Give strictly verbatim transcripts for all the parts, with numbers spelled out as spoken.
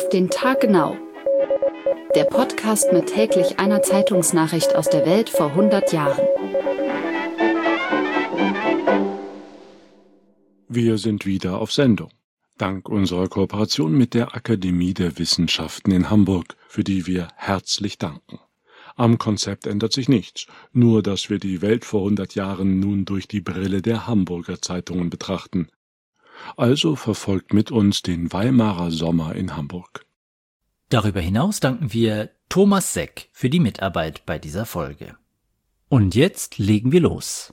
den Tag genau. Der Podcast mit täglich einer Zeitungsnachricht aus der Welt vor hundert Jahren. Wir sind wieder auf Sendung. Dank unserer Kooperation mit der Akademie der Wissenschaften in Hamburg, für die wir herzlich danken. Am Konzept ändert sich nichts, nur dass wir die Welt vor hundert Jahren nun durch die Brille der Hamburger Zeitungen betrachten. Also verfolgt mit uns den Weimarer Sommer in Hamburg. Darüber hinaus danken wir Thomas Seck für die Mitarbeit bei dieser Folge. Und jetzt legen wir los.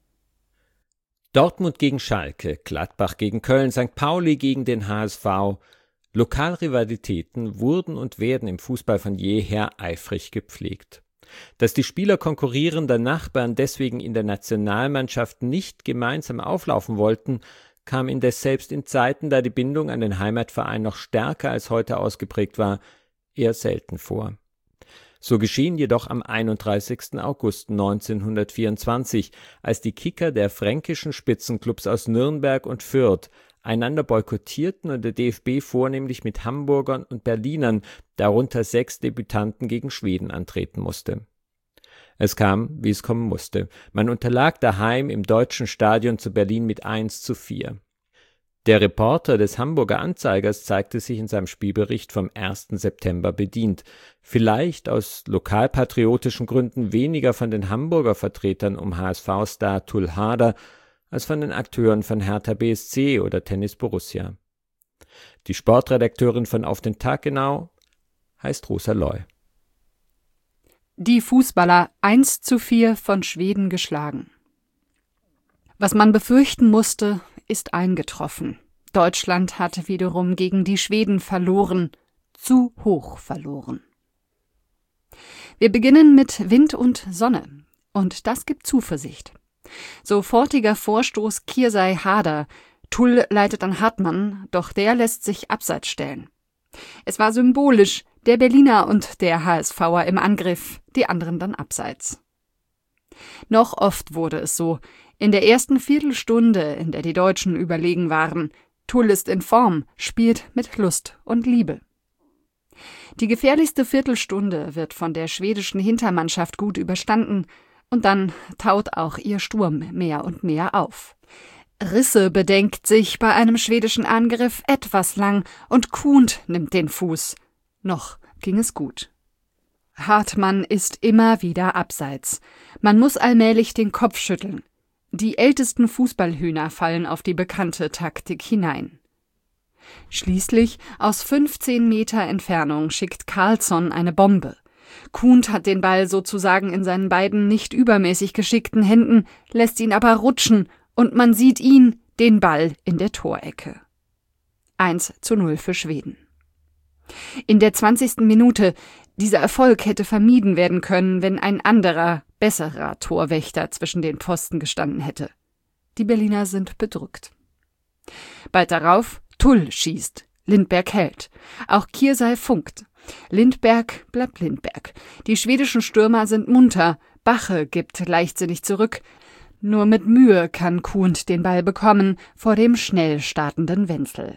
Dortmund gegen Schalke, Gladbach gegen Köln, Sankt Pauli gegen den H S V. Lokalrivalitäten wurden und werden im Fußball von jeher eifrig gepflegt. Dass die Spieler konkurrierender Nachbarn deswegen in der Nationalmannschaft nicht gemeinsam auflaufen wollten, kam indes selbst in Zeiten, da die Bindung an den Heimatverein noch stärker als heute ausgeprägt war, eher selten vor. So geschehen jedoch am einunddreißigsten August neunzehnhundertvierundzwanzig, als die Kicker der fränkischen Spitzenclubs aus Nürnberg und Fürth einander boykottierten und der D F B vornehmlich mit Hamburgern und Berlinern, darunter sechs Debütanten, gegen Schweden antreten musste. Es kam, wie es kommen musste. Man unterlag daheim im Deutschen Stadion zu Berlin mit eins zu vier. Der Reporter des Hamburger Anzeigers zeigte sich in seinem Spielbericht vom ersten September bedient. Vielleicht aus lokalpatriotischen Gründen weniger von den Hamburger Vertretern um H S V-Star Tull Hader als von den Akteuren von Hertha B S C oder Tennis Borussia. Die Sportredakteurin von Auf den Tag genau heißt Rosa Loy. Die Fußballer eins zu vier von Schweden geschlagen. Was man befürchten musste, ist eingetroffen. Deutschland hatte wiederum gegen die Schweden verloren, zu hoch verloren. Wir beginnen mit Wind und Sonne, und das gibt Zuversicht. Sofortiger Vorstoß Kirsay Hader, Tull leitet an Hartmann, doch der lässt sich abseits stellen. Es war symbolisch, der Berliner und der H S V'er im Angriff, die anderen dann abseits. Noch oft wurde es so, in der ersten Viertelstunde, in der die Deutschen überlegen waren, Tull ist in Form, spielt mit Lust und Liebe. Die gefährlichste Viertelstunde wird von der schwedischen Hintermannschaft gut überstanden und dann taut auch ihr Sturm mehr und mehr auf. Risse bedenkt sich bei einem schwedischen Angriff etwas lang und Kuhnt nimmt den Fuß. Noch ging es gut. Hartmann ist immer wieder abseits. Man muss allmählich den Kopf schütteln. Die ältesten Fußballhühner fallen auf die bekannte Taktik hinein. Schließlich aus fünfzehn Meter Entfernung schickt Karlsson eine Bombe. Kuhnt hat den Ball sozusagen in seinen beiden nicht übermäßig geschickten Händen, lässt ihn aber rutschen und man sieht ihn, den Ball, in der Torecke. eins zu null für Schweden. In der zwanzigsten Minute, dieser Erfolg hätte vermieden werden können, wenn ein anderer, besserer Torwächter zwischen den Pfosten gestanden hätte. Die Berliner sind bedrückt. Bald darauf, Tull schießt, Lindberg hält. Auch Kirsay funkt. Lindberg bleibt Lindberg. Die schwedischen Stürmer sind munter, Bache gibt leichtsinnig zurück. Nur mit Mühe kann Kuhnt den Ball bekommen vor dem schnell startenden Wenzel.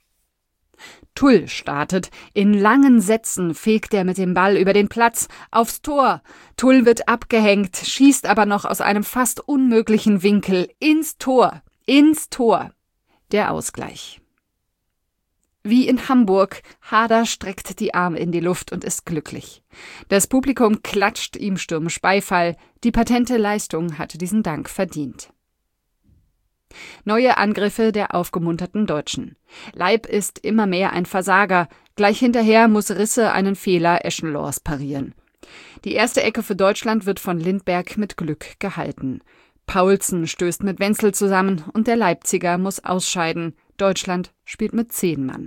Tull startet, in langen Sätzen fegt er mit dem Ball über den Platz, aufs Tor. Tull wird abgehängt, schießt aber noch aus einem fast unmöglichen Winkel ins Tor, ins Tor. Der Ausgleich. Wie in Hamburg, Hader streckt die Arme in die Luft und ist glücklich. Das Publikum klatscht ihm stürmisch Beifall, die patente Leistung hatte diesen Dank verdient. Neue Angriffe der aufgemunterten Deutschen. Leib ist immer mehr ein Versager, gleich hinterher muss Risse einen Fehler Eschenloors parieren. Die erste Ecke für Deutschland wird von Lindberg mit Glück gehalten. Paulsen stößt mit Wenzel zusammen und der Leipziger muss ausscheiden. Deutschland spielt mit zehn Mann.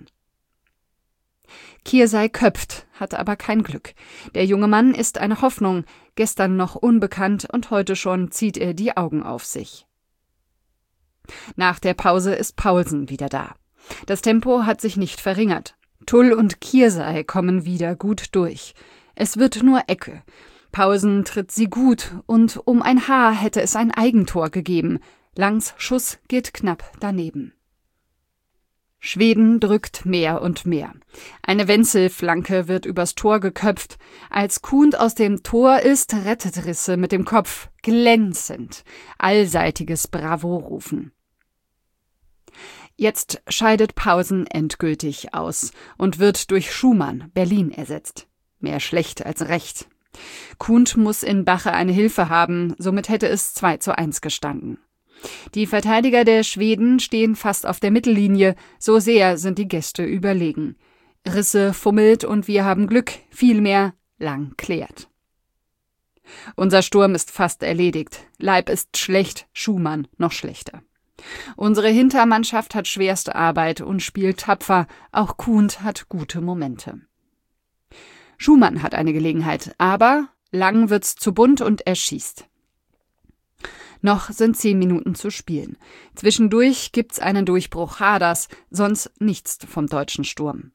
Kirsay köpft, hat aber kein Glück. Der junge Mann ist eine Hoffnung, gestern noch unbekannt und heute schon zieht er die Augen auf sich. Nach der Pause ist Paulsen wieder da. Das Tempo hat sich nicht verringert. Tull und Kirsay kommen wieder gut durch. Es wird nur Ecke. Paulsen tritt sie gut und um ein Haar hätte es ein Eigentor gegeben. Langs Schuss geht knapp daneben. Schweden drückt mehr und mehr. Eine Wenzel-Flanke wird übers Tor geköpft. Als Kuhn aus dem Tor ist, rettet Risse mit dem Kopf. Glänzend. Allseitiges Bravo-Rufen. Jetzt scheidet Pausen endgültig aus und wird durch Schumann, Berlin, ersetzt. Mehr schlecht als recht. Kuhn muss in Bache eine Hilfe haben, somit hätte es zwei zu eins gestanden. Die Verteidiger der Schweden stehen fast auf der Mittellinie, so sehr sind die Gäste überlegen. Risse fummelt und wir haben Glück, vielmehr lang klärt. Unser Sturm ist fast erledigt. Leib ist schlecht, Schumann noch schlechter. Unsere Hintermannschaft hat schwerste Arbeit und spielt tapfer, auch Kuhn hat gute Momente. Schumann hat eine Gelegenheit, aber lang wird's zu bunt und er schießt. Noch sind zehn Minuten zu spielen. Zwischendurch gibt's einen Durchbruch Harders, sonst nichts vom deutschen Sturm.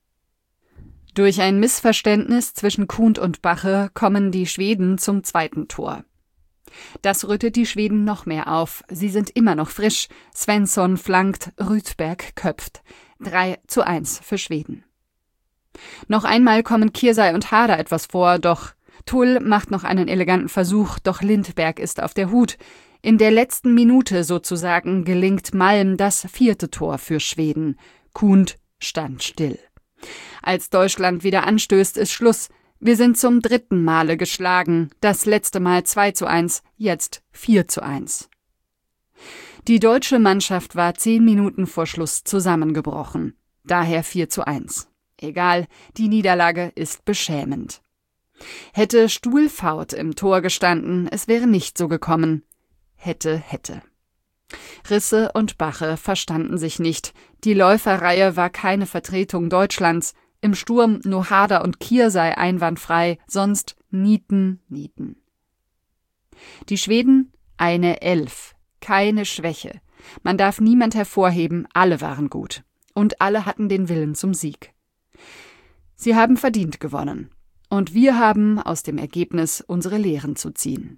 Durch ein Missverständnis zwischen Kuhn und Bache kommen die Schweden zum zweiten Tor. Das rüttet die Schweden noch mehr auf. Sie sind immer noch frisch. Svensson flankt, Rydberg köpft. drei zu eins für Schweden. Noch einmal kommen Kirsay und Harder etwas vor, doch Tull macht noch einen eleganten Versuch, doch Lindberg ist auf der Hut. In der letzten Minute sozusagen gelingt Malm das vierte Tor für Schweden. Kuhn stand still. Als Deutschland wieder anstößt, ist Schluss. Wir sind zum dritten Male geschlagen, das letzte Mal zwei zu eins, jetzt vier zu eins. Die deutsche Mannschaft war zehn Minuten vor Schluss zusammengebrochen, daher vier zu eins. Egal, die Niederlage ist beschämend. Hätte Stuhlfaut im Tor gestanden, es wäre nicht so gekommen. Hätte, hätte. Risse und Bache verstanden sich nicht. Die Läuferreihe war keine Vertretung Deutschlands. Im Sturm nur Harder und Kirsay einwandfrei, sonst Nieten, Nieten. Die Schweden eine Elf, keine Schwäche. Man darf niemand hervorheben, alle waren gut. Und alle hatten den Willen zum Sieg. Sie haben verdient gewonnen. Und wir haben aus dem Ergebnis unsere Lehren zu ziehen.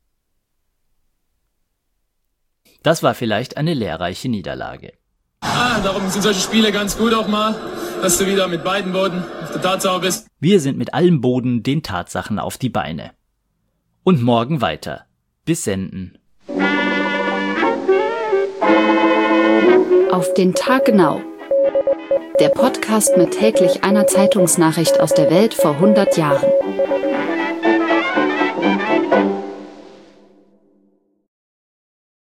Das war vielleicht eine lehrreiche Niederlage. Ah, darum sind solche Spiele ganz gut auch mal, dass du wieder mit beiden Boden auf der Tatsache bist. Wir sind mit allem Boden den Tatsachen auf die Beine. Und morgen weiter. Bis senden. Auf den Tag genau. Der Podcast mit täglich einer Zeitungsnachricht aus der Welt vor hundert Jahren.